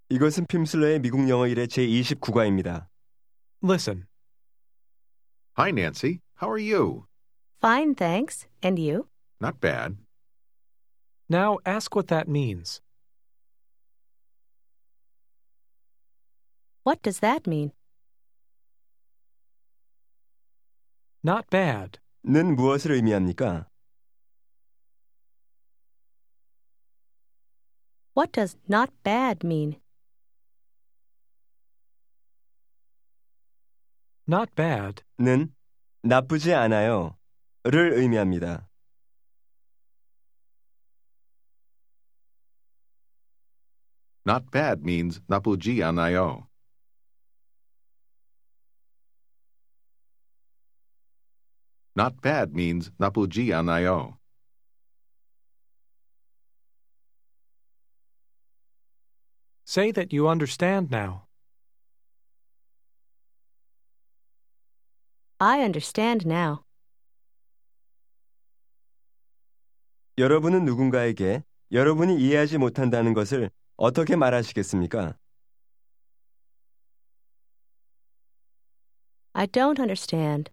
이것은 핌슬러의 미국 영어 1회 제29과입니다. Listen. Hi, Nancy. How are you? Fine, thanks. And you? Not bad. Now ask what that means. What does that mean? Not bad. 는 무엇을 의미합니까? What does not bad mean? Not bad. 는 나쁘지 않아요. 를 의미합니다. Not bad means 나쁘지 않아요. Not bad means 나쁘지 않아요. Say that you understand now. I understand now. 여러분은 누군가에게 여러분이 이해하지 못한다는 것을 어떻게 말하시겠습니까? I don't understand.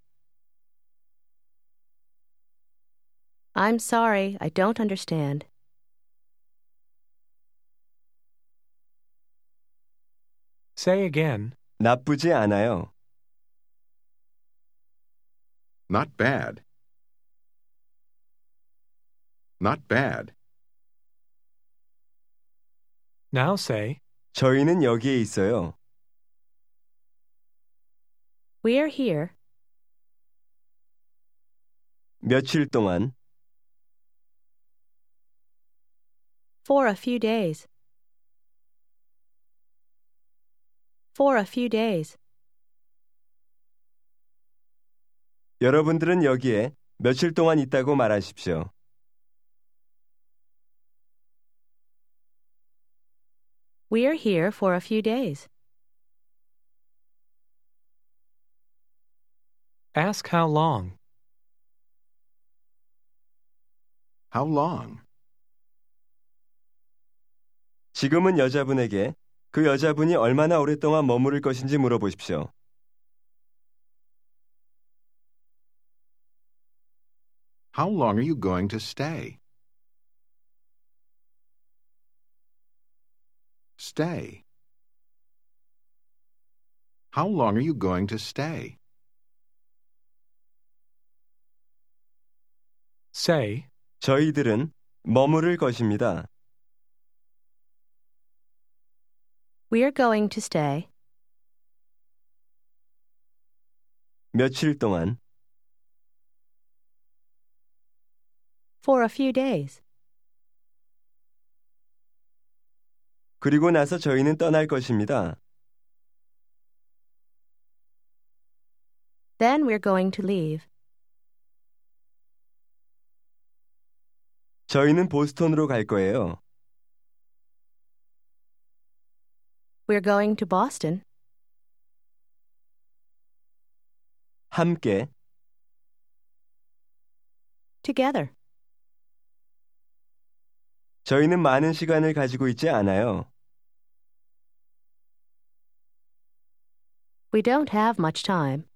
I'm sorry, I don't understand. Say again. 나쁘지 않아요. Not bad. Not bad. Now say, 저희는 여기에 있어요. We're here. 며칠 동안 For a few days. For a few days. 여러분들은 여기에 며칠 동안 있다고 말하십시오. We're here for a few days. ask how long. How long? 지금은 여자분에게 그 여자분이 얼마나 오랫동안 머무를 것인지 물어보십시오. How long are you going to stay? Stay. How long are you going to stay? Say, 저희들은 머무를 것입니다. We're going to stay. 며칠 동안 For a few days. 그리고 나서 저희는 떠날 것입니다. Then we're going to leave. 저희는 보스턴으로 갈 거예요. We're going to Boston. 함께 Together. 저희는 많은 시간을 가지고 있지 않아요. We don't have much time.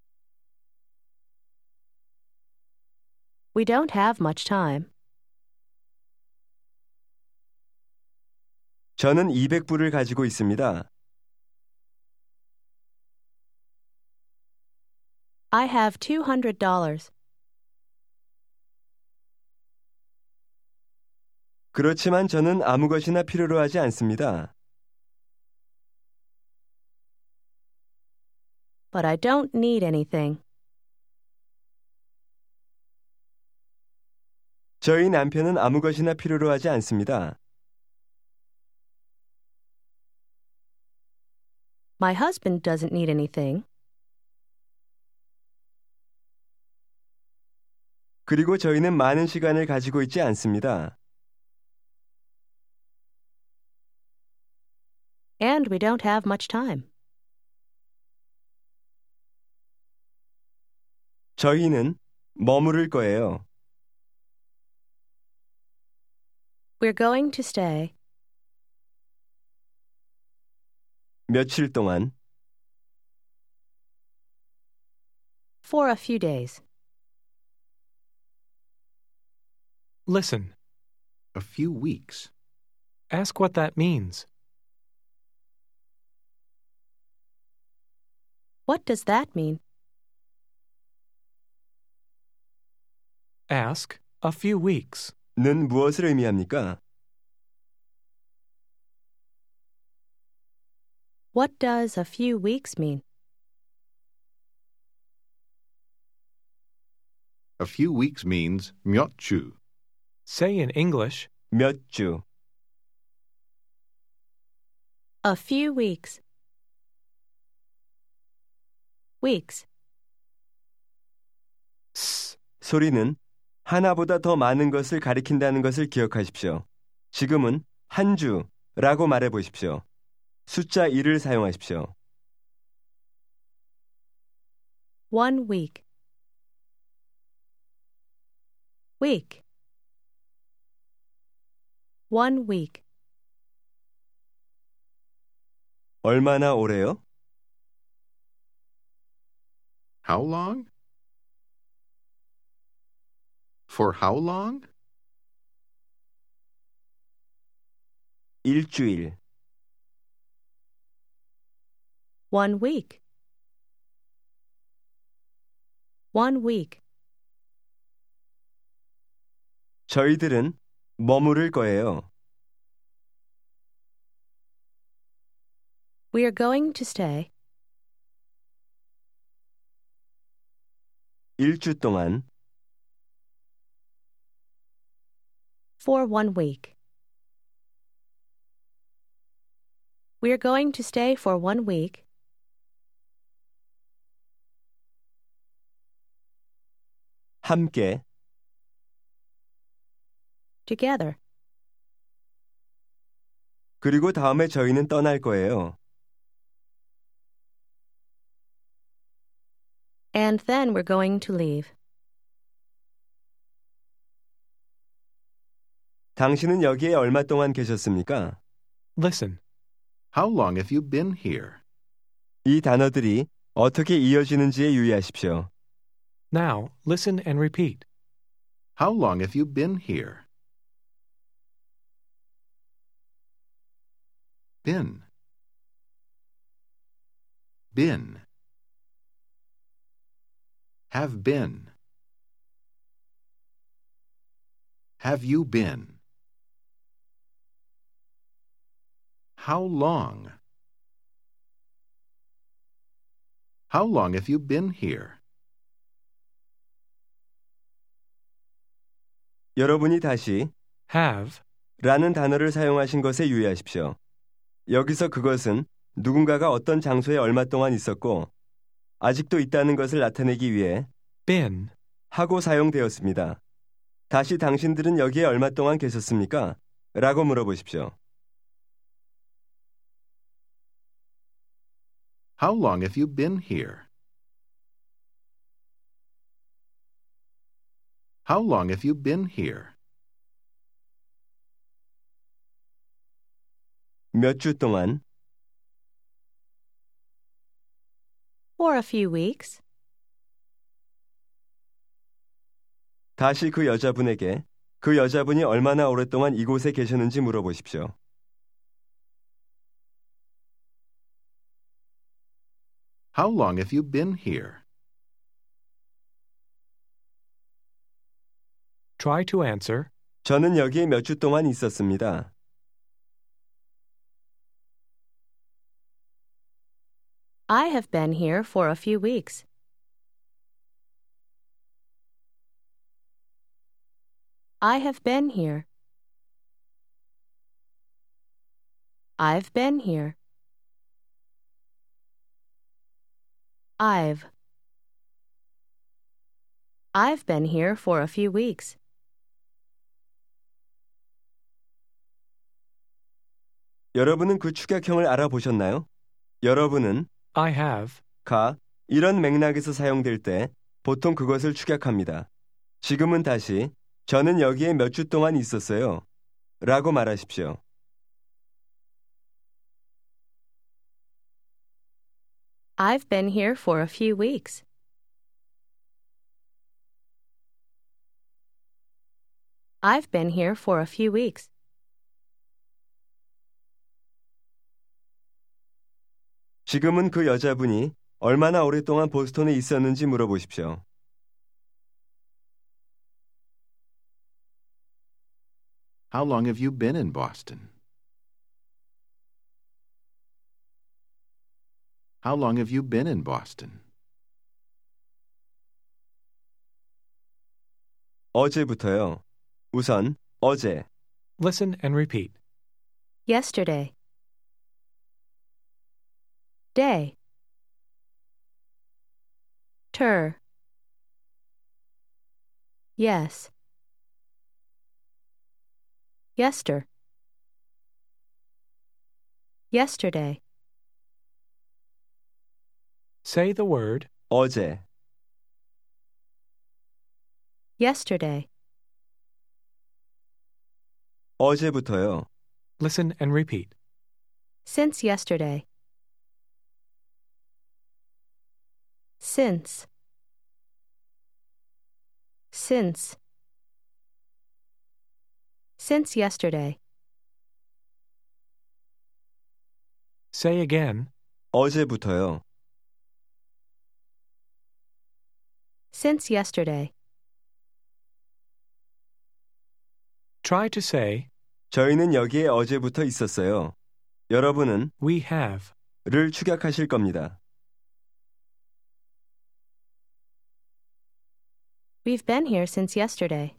We don't have much time. 저는 200불을 가지고 있습니다. I have $200. 그렇지만 저는 아무 것이나 필요로 하지 않습니다. But I don't need anything. 저희 남편은 아무 것이나 필요로 하지 않습니다. My husband doesn't need anything. 그리고 저희는 많은 시간을 가지고 있지 않습니다. And we don't have much time. 저희는 머무를 거예요. We're going to stay. 며칠 동안, For a few days. Listen. A few weeks. Ask what that means. What does that mean? Ask a few weeks. 는 무엇을 의미합니까? What does a few weeks mean? A few weeks means 몇 주. Say in English, 몇 주, A few weeks. Weeks. s. 소리는 하나보다 더 많은 것을 가리킨다는 것을 기억하십시오. 지금은 한 주라고 말해 보십시오. 숫자 1을 사용하십시오. 1 week. Week. 1 week. 얼마나 오래요? How long? For how long? 일주일, 1 week. 1 week. 저희들은 머무를 거예요. We are going to stay 일주 동안, for 1 week. We are going to stay for 1 week. 함께, Together. 그리고 다음에 저희는 떠날 거예요. And then we're going to leave. 당신은 여기에 얼마 동안 계셨습니까? Listen. How long have you been here? 이 단어들이 어떻게 이어지는지에 유의하십시오. Now, listen and repeat. How long have you been here? Been. Been. Have been. Have you been? How long? How long have you been here? 여러분이 다시 Have 라는 단어를 사용하신 것에 유의하십시오. 여기서 그것은 누군가가 어떤 장소에 얼마 동안 있었고 아직도 있다는 것을 나타내기 위해 been. 하고 사용되었습니다. 다시 당신들은 여기에 얼마 동안 계셨습니까? 라고 물어보십시오. How long have you been here? How long have you been here? 몇 주 동안, For a few weeks. 다시 그 여자분에게 그 여자분이 얼마나 오랫동안 이곳에 계셨는지 물어보십시오. How long have you been here? Try to answer. 저는 여기에 몇 주 동안 있었습니다. I have been here for a few weeks. I have been here. I've been here. I've been here for a few weeks. 여러분은 그 축약형을 알아보셨나요? 여러분은 I have. 가 이런 맥락에서 사용될 때 보통 그것을 축약합니다. 지금은 다시 저는 여기에 몇 주 동안 있었어요. 라고 말하십시오. I've been here for a few weeks. I've been here for a few weeks. 지금은 그 여자분이 얼마나 오랫동안 보스턴에 있었는지 물어보십시오. How long have you been in Boston? How long have you been in Boston? 어제부터요. 우선 어제, Listen and repeat. Yesterday. Day. Ter. Yes. Yester. Yesterday. Say the word 어제, Yesterday. 어제부터요. Listen and repeat. Since yesterday. Since. Since. Since yesterday. Say again. 어제부터요. Since yesterday. Try to say, 저희는 여기에 어제부터 있었어요. 여러분은 we have. 를 축약하실 겁니다. We've been here since yesterday.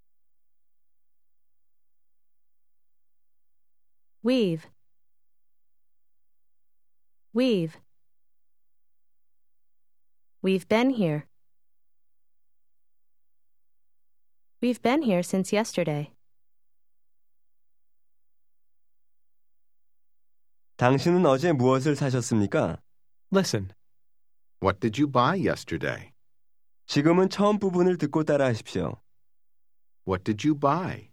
We've. We've. We've been here. We've been here since yesterday. 당신은 어제 무엇을 사셨습니까? Listen. What did you buy yesterday? 지금은 처음 부분을 듣고 따라하십시오. What did you buy?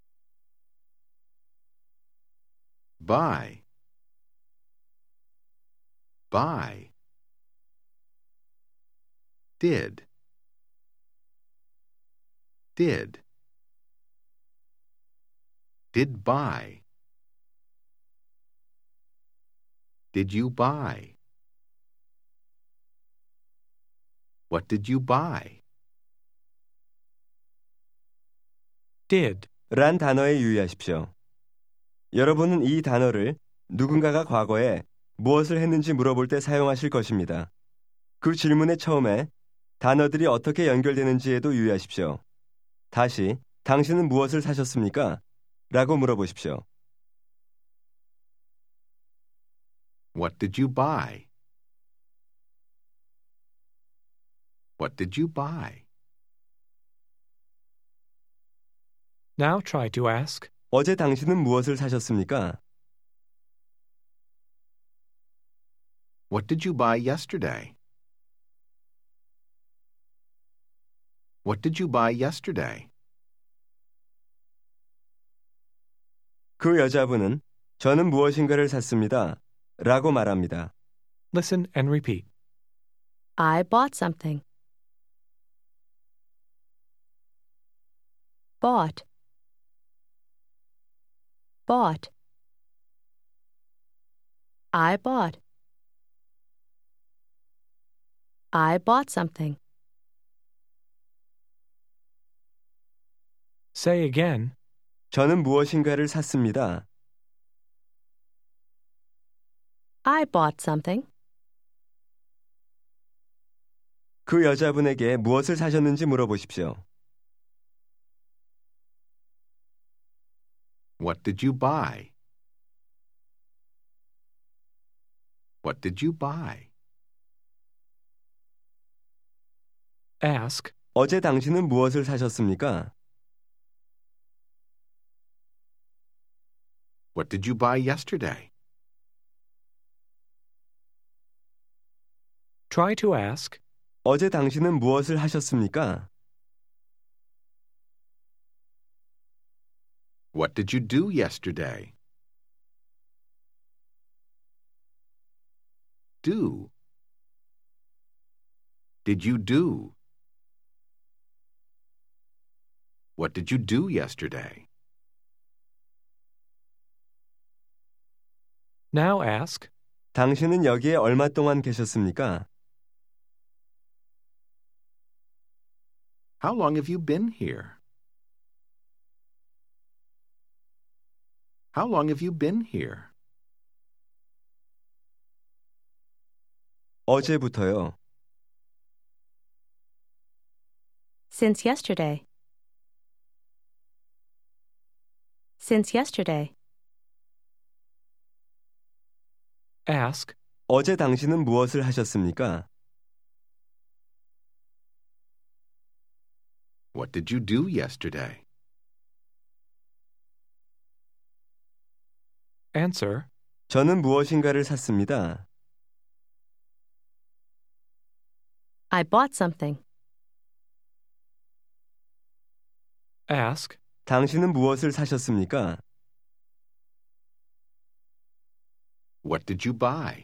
Buy. Buy. Did. Did. Did buy. Did you buy? What did you buy? Did. 란 단어에 유의하십시오. 여러분은 이 단어를 누군가가 과거에 무엇을 했는지 물어볼 때 사용하실 것입니다. 그 질문의 처음에 단어들이 어떻게 연결되는지에도 유의하십시오. 다시, 당신은 무엇을 사셨습니까? 라고 물어보십시오. What did you buy? What did you buy? Now try to ask, 어제 당신은 무엇을 사셨습니까? What did you buy yesterday? What did you buy yesterday? 그 여자분은 저는 무엇인가를 샀습니다. 라고 말합니다. listen and repeat. I bought something. Bought. Bought. I bought. I bought something. Say again, 저는 무엇인가를 샀습니다. I bought something. 그 여자분에게 무엇을 사셨는지 물어보십시오. What did you buy? What did you buy? ask, 어제 당신은 무엇을 사셨습니까? What did you buy yesterday? try to ask, 어제 당신은 무엇을 하셨습니까? What did you do yesterday? Do. did you do? What did you do yesterday? Now ask, 당신은 여기에 얼마 동안 계셨습니까? How long have you been here? How long have you been here? 어제부터요. Since yesterday. Since yesterday. ask, 어제 당신은 무엇을 하셨습니까? What did you do yesterday? answer, 저는 무엇인가를 샀습니다. I bought something. ask, 당신은 무엇을 사셨습니까? What did you buy?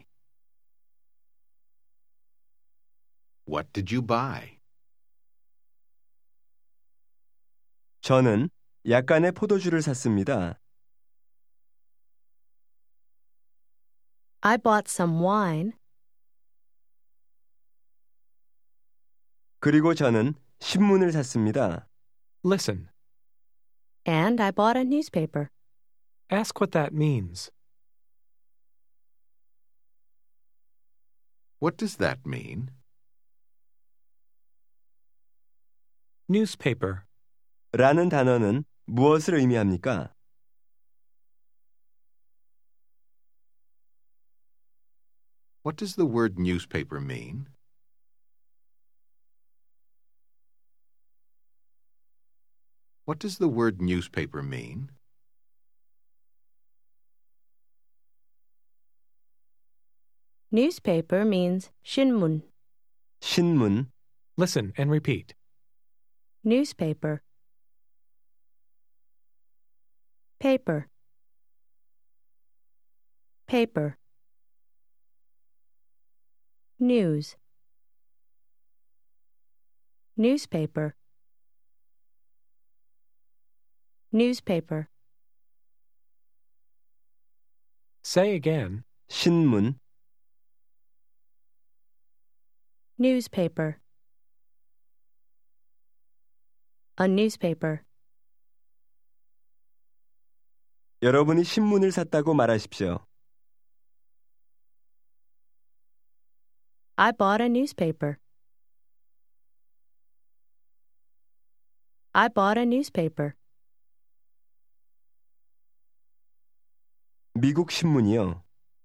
What did you buy? 저는 약간의 포도주를 샀습니다. I bought some wine. 그리고 저는 신문을 샀습니다. listen, And I bought a newspaper. ask what that means. What does that mean? Newspaper, 라는 단어는 무엇을 의미합니까? What does the word newspaper mean? What does the word newspaper mean? Newspaper means shinmun. 신문, listen and repeat. Newspaper. Paper. Paper. News. Newspaper. Newspaper. Say again, 신문, Newspaper. A newspaper. 여러분이 신문을 샀다고 말하십시오. I bought a newspaper. I bought a newspaper. 미국 신문이요.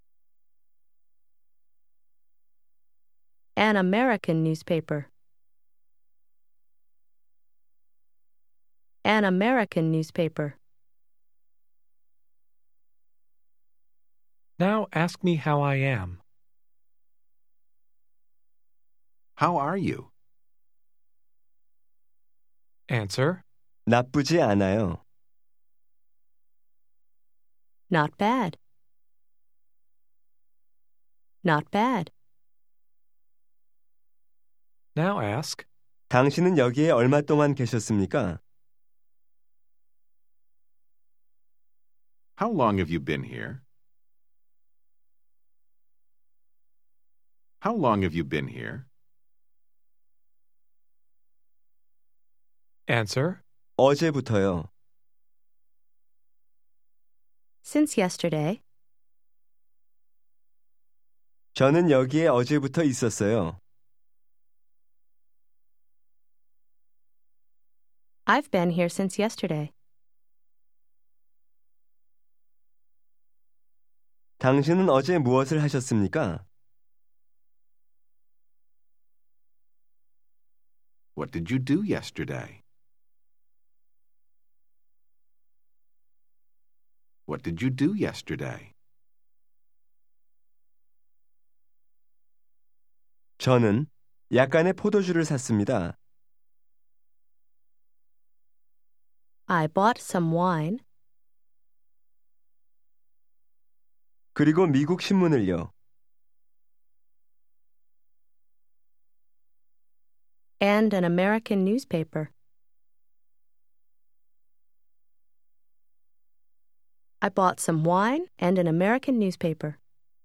An American newspaper. An American newspaper. now ask me how I am. How are you? Answer, 나쁘지 않아요. Not bad. Not bad. now ask, 당신은 여기에 얼마 동안 계셨습니까? How long have you been here? How long have you been here? answer, 어제부터요. Since yesterday. 저는 여기에 어제부터 있었어요. I've been here since yesterday. 당신은 어제 무엇을 하셨습니까? What did you do yesterday? What did you do yesterday? 저는 약간의 포도주를 샀습니다. I bought some wine. 그리고 미국 신문을요. and an American newspaper. I bought some wine and an American newspaper.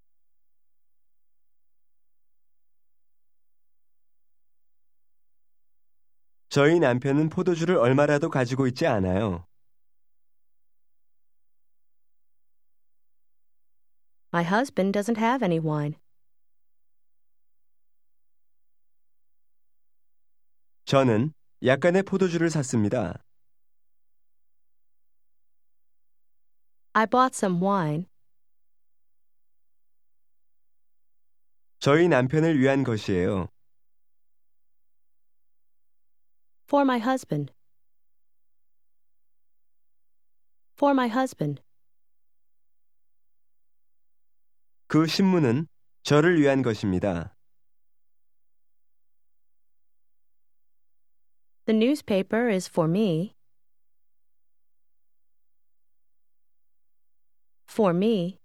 저희 남편은 포도주를 얼마라도 가지고 있지 않아요. My husband doesn't have any wine. 저는 약간의 포도주를 샀습니다. I bought some wine. 저희 남편을 위한 것이에요. For my husband. For my husband. 그 신문은 저를 위한 것입니다. The newspaper is for me. For me.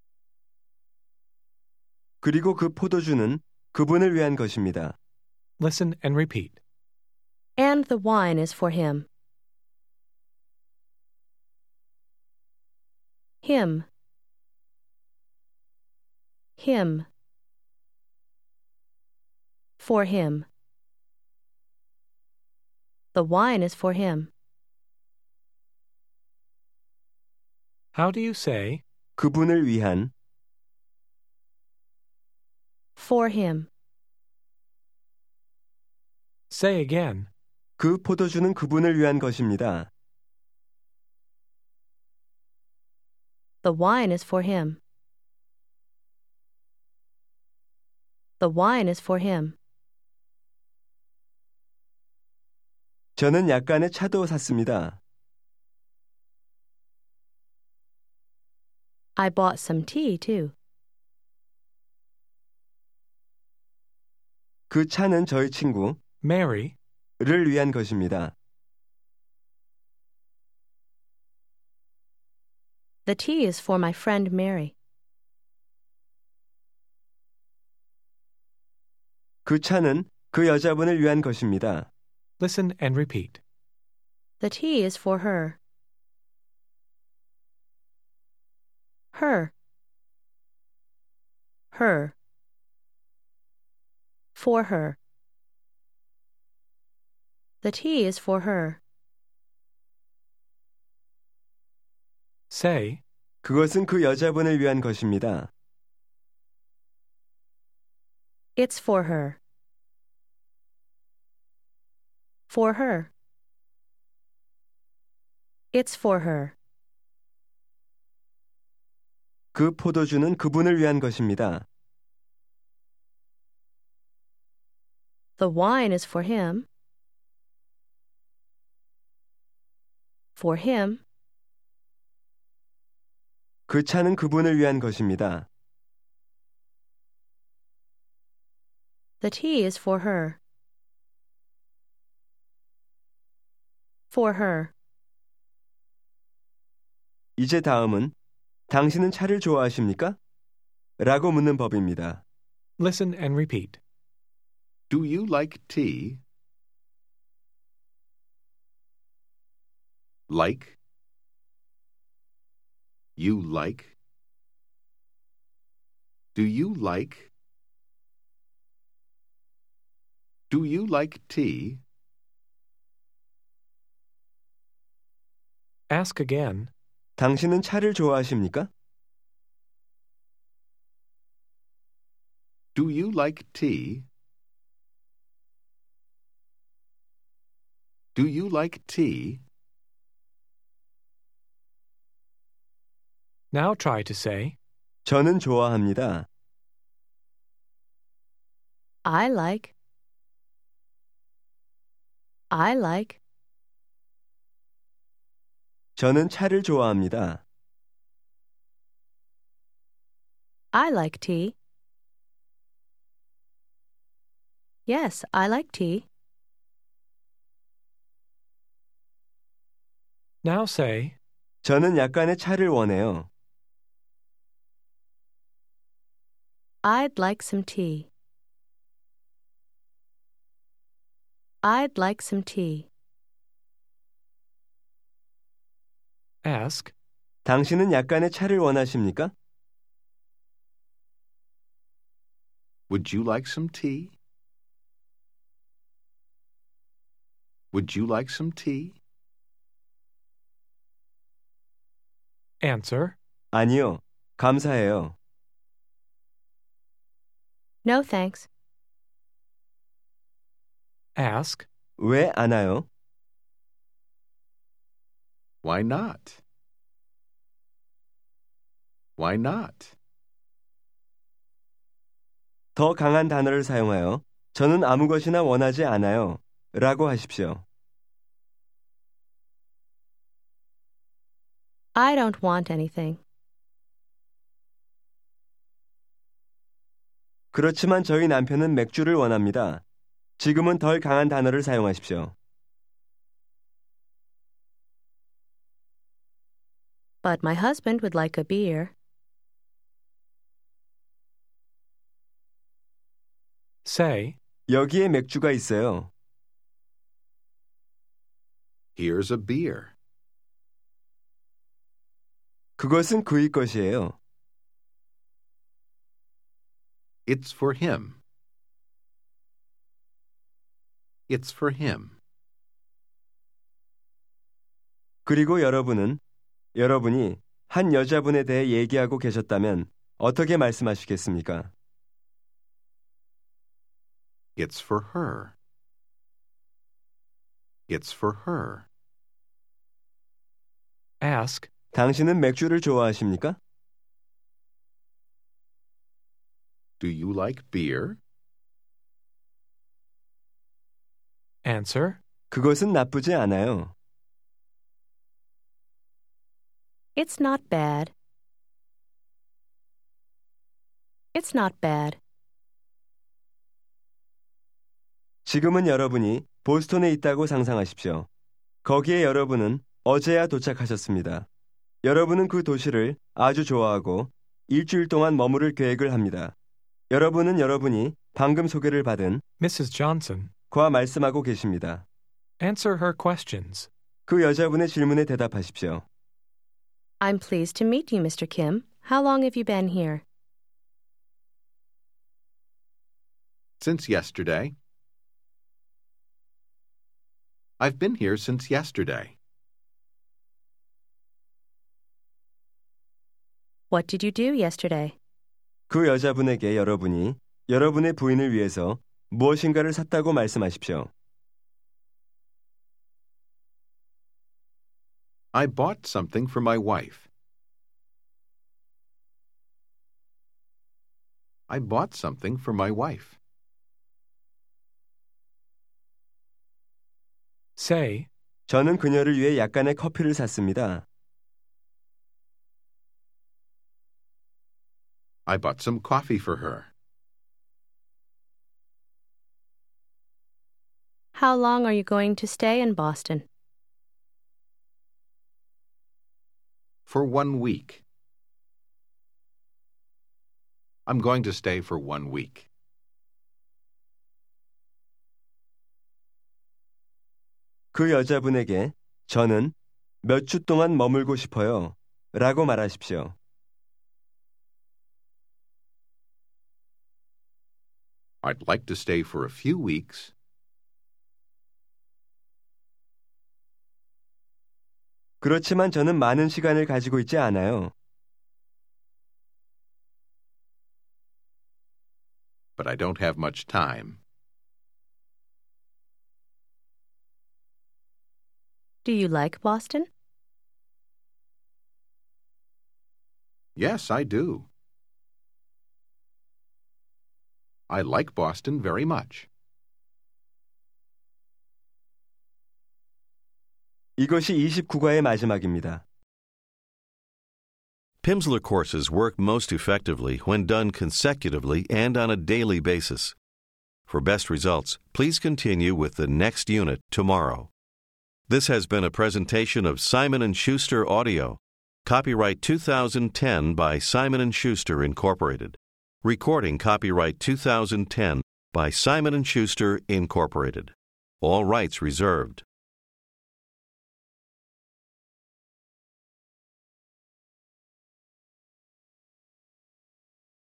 그리고 그 포도주는 그분을 위한 것입니다. Listen and repeat. And the wine is for him. Him. Him. For him. The wine is for him. How do you say, 그분을 위한 For him. say again, 그 포도주는 그분을 위한 것입니다. The wine is for him. The wine is for him. 저는 약간의 차도 샀습니다. I bought some tea, too. 그 차는 저희 친구를 Mary, 위한 것입니다. The tea is for my friend Mary. 그 차는 그 여자분을 위한 것입니다. listen and repeat. The tea is for her. Her. Her. For her. The tea is for her. Say, 그것은 그 여자분을 위한 것입니다. It's for her. For her. It's for her. 그 포도주는 그분을 위한 것입니다. The wine is for him. For him. 그 차는 그분을 위한 것입니다. The tea is for her. For her. 이제 다음은 당신은 차를 좋아하십니까? 라고 묻는 법입니다. listen and repeat. Do you like tea? Like? You like? Do you like? Do you like tea? Ask again. 당신은 차를 좋아하십니까? Do you like tea? Do you like tea? Now try to say, 저는 좋아합니다. I like. I like. 저는 차를 좋아합니다. I like tea. Yes, I like tea. now say, 저는 약간의 차를 원해요. I'd like some tea. I'd like some tea. Ask, 당신은 약간의 차를 원하십니까? Would you like some tea? Would you like some tea? answer, 아니요. 감사해요. No thanks. ask, 왜 안 와요? Why not? Why not? 더 강한 단어를 사용하여 저는 아무 것이나 원하지 않아요. 라고 하십시오. I don't want anything. 그렇지만 저희 남편은 맥주를 원합니다. 지금은 덜 강한 단어를 사용하십시오. But my husband would like a beer. say, 여기에 맥주가 있어요. Here's a beer. 그것은 그의 것이에요. It's for him. It's for him. 그리고 여러분이 한 여자분에 대해 얘기하고 계셨다면 어떻게 말씀하시겠습니까? It's for her. It's for her. ask, 당신은 맥주를 좋아하십니까? Do you like beer? answer, 그것은 나쁘지 않아요. It's not bad. It's not bad. 지금은 여러분이 보스턴에 있다고 상상하십시오. 거기에 여러분은 어제야 도착하셨습니다. 여러분은 그 도시를 아주 좋아하고 일주일 동안 머무를 계획을 합니다. 여러분이 방금 소개를 받은 Mrs. Johnson, 과 말씀하고 계십니다. answer her questions. 그 여자분의 질문에 대답하십시오. I'm pleased to meet you, Mr. Kim. How long have you been here? Since yesterday. I've been here since yesterday. What did you do yesterday? 그 여자분에게 여러분이 여러분의 부인을 위해서 무엇인가를 샀다고 말씀하십시오. I bought something for my wife. I bought something for my wife. say, 저는 그녀를 위해 약간의 커피를 샀습니다. I bought some coffee for her. How long are you going to stay in Boston? For 1 week. I'm going to stay for 1 week. 그 여자분에게 저는 몇 주 동안 머물고 싶어요. 라고 말하십시오. I'd like to stay for a few weeks. 그렇지만 저는 많은 시간을 가지고 있지 않아요. But I don't have much time. Do you like Boston? Yes, I do. I like Boston very much. 이것이 29과의 마지막입니다. Pimsleur courses work most effectively when done consecutively and on a daily basis. For best results, please continue with the next unit tomorrow. This has been a presentation of Simon & Schuster Audio. Copyright 2010 by Simon & Schuster, Incorporated. Recording copyright 2010 by Simon & Schuster, Incorporated. All rights reserved.